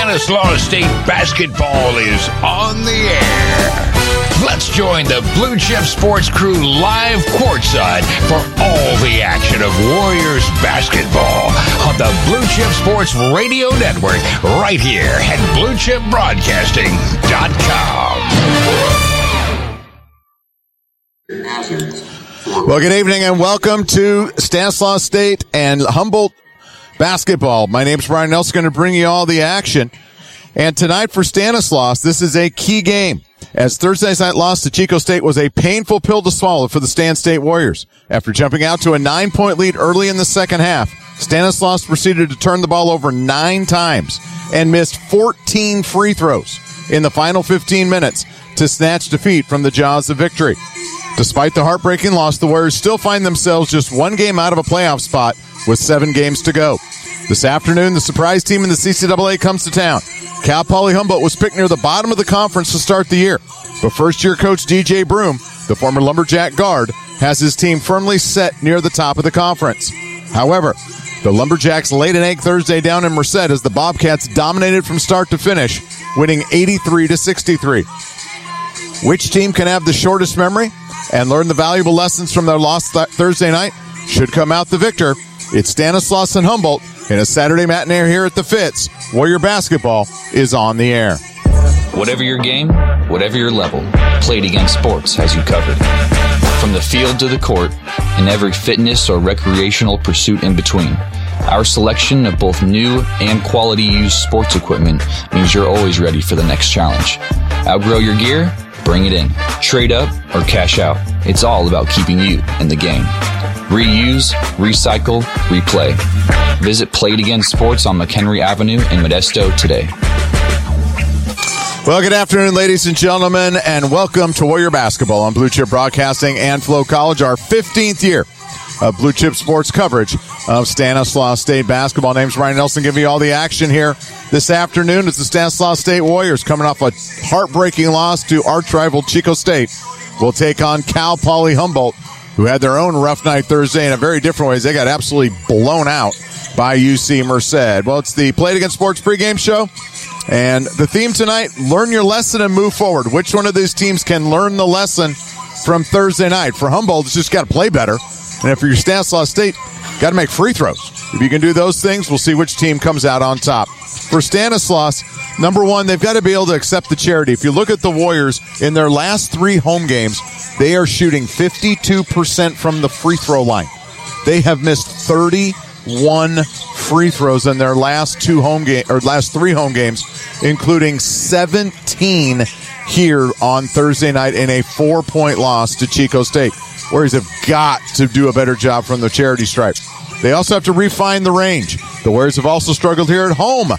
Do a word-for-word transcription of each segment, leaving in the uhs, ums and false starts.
Stanislaus State basketball is on the air. Let's join the Blue Chip Sports crew live courtside for all the action of Warriors basketball on the Blue Chip Sports Radio Network right here at blue chip broadcasting dot com. Well, good evening and welcome to Stanislaus State and Humboldt basketball. My name's Brian Nelson, going to bring you all the action. And tonight for Stanislaus, this is a key game, as Thursday's night loss to Chico State was a painful pill to swallow for the Stan State Warriors. After jumping out to a nine-point lead early in the second half, Stanislaus proceeded to turn the ball over nine times and missed fourteen free throws in the final fifteen minutes to snatch defeat from the jaws of victory. Despite the heartbreaking loss, the Warriors still find themselves just one game out of a playoff spot with seven games to go. This afternoon, the surprise team in the C C double A comes to town. Cal Poly Humboldt was picked near the bottom of the conference to start the year, but first-year coach D J Broom, the former Lumberjack guard, has his team firmly set near the top of the conference. However, the Lumberjacks laid an egg Thursday down in Merced as the Bobcats dominated from start to finish, winning eighty-three to sixty-three. Which team can have the shortest memory and learn the valuable lessons from their loss th- Thursday night should come out the victor. It's Stanislaus and Humboldt in a Saturday matinee here at the Fitz. Warrior basketball is on the air. Whatever your game, whatever your level, Played Again Sports has you covered. From the field to the court, and every fitness or recreational pursuit in between, our selection of both new and quality used sports equipment means you're always ready for the next challenge. Outgrow your gear? Bring it in. Trade up or cash out. It's all about keeping you in the game. Reuse, recycle, replay. Visit Played Again Sports on McHenry Avenue in Modesto today. Well, good afternoon, ladies and gentlemen, and welcome to Warrior Basketball on Blue Chip Broadcasting and Flow College, our fifteenth year of Blue Chip Sports coverage of Stanislaus State basketball. Name's Ryan Nelson, giving you all the action here this afternoon. It's the Stanislaus State Warriors coming off a heartbreaking loss to arch rival Chico State. We'll take on Cal Poly Humboldt, who had their own rough night Thursday in a very different ways. They got absolutely blown out by U C Merced. Well, it's the Played Again Sports pregame show, and the theme tonight, learn your lesson and move forward. Which one of these teams can learn the lesson from Thursday night? For Humboldt, it's just got to play better. And if you're Stanislaus State, got to make free throws. If you can do those things, we'll see which team comes out on top. For Stanislaus, number one, they've got to be able to accept the charity. If you look at the Warriors, in their last three home games, they are shooting fifty-two percent from the free throw line. They have missed thirty-one free throws in their last two home game or last three home games, including seventeen here on Thursday night in a four-point loss to Chico State. Warriors have got to do a better job from the charity stripe. They also have to refine the range. The Warriors have also struggled here at home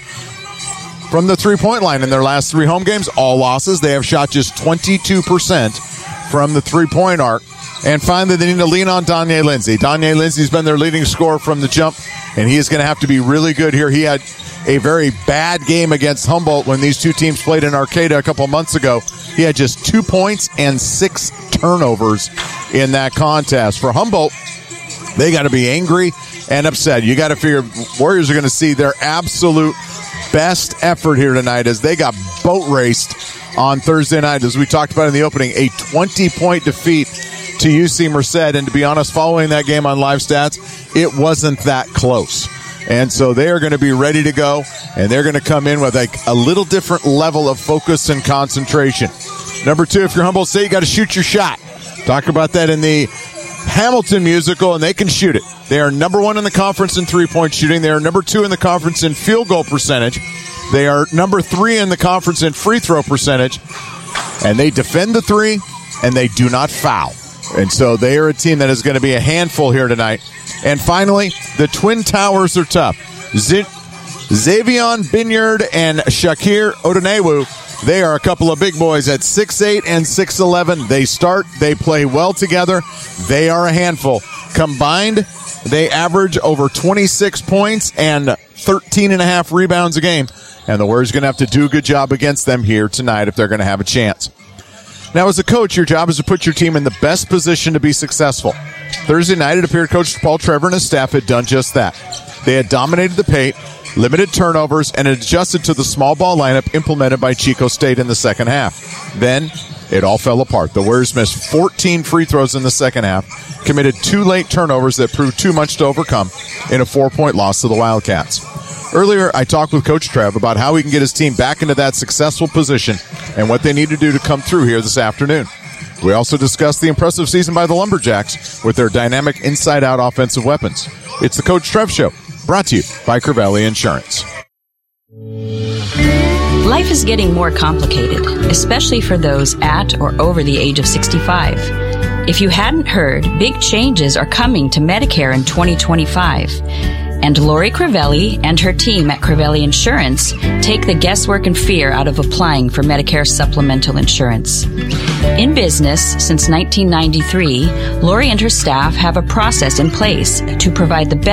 from the three-point line in their last three home games. All losses. They have shot just twenty-two percent from the three-point arc. And finally, they need to lean on Donye Lindsay. Donye Lindsay's been their leading scorer from the jump, and he is going to have to be really good here. He had a very bad game against Humboldt when these two teams played in Arcata a couple months ago. He had just two points and six turnovers in that contest. For Humboldt, they got to be angry and upset. You got to figure Warriors are going to see their absolute best effort here tonight as they got boat raced on Thursday night. As we talked about in the opening, a twenty-point defeat to U C Merced. And to be honest, following that game on Live Stats, it wasn't that close. And so they are going to be ready to go, and they're going to come in with a, a little different level of focus and concentration. Number two, if you're Humboldt State, you got to shoot your shot. Talk about that in the Hamilton musical, and they can shoot it. They are number one in the conference in three-point shooting. They are number two in the conference in field goal percentage. They are number three in the conference in free throw percentage. And they defend the three, and they do not foul. And so they are a team that is going to be a handful here tonight. And finally, the Twin Towers are tough. Z- Xavion Binyard and Shakir Odonewu, they are a couple of big boys at six eight and six eleven. They start, they play well together. They are a handful. Combined, they average over twenty-six points and thirteen and a half rebounds a game. And the Warriors are going to have to do a good job against them here tonight if they're going to have a chance. Now, as a coach, your job is to put your team in the best position to be successful. Thursday night, it appeared Coach Paul Trevor and his staff had done just that. They had dominated the paint. limited turnovers, and adjusted to the small ball lineup implemented by Chico State in the second half. Then, it all fell apart. The Warriors missed fourteen free throws in the second half, committed two late turnovers that proved too much to overcome in a four-point loss to the Wildcats. Earlier, I talked with Coach Trev about how he can get his team back into that successful position and what they need to do to come through here this afternoon. We also discussed the impressive season by the Lumberjacks with their dynamic inside-out offensive weapons. It's the Coach Trev Show, brought to you by Cervelli Insurance. Life is getting more complicated, especially for those at or over the age of sixty-five. If you hadn't heard, big changes are coming to Medicare in twenty twenty-five. And Lori Cervelli and her team at Cervelli Insurance take the guesswork and fear out of applying for Medicare supplemental insurance. In business since nineteen ninety-three, Lori and her staff have a process in place to provide the best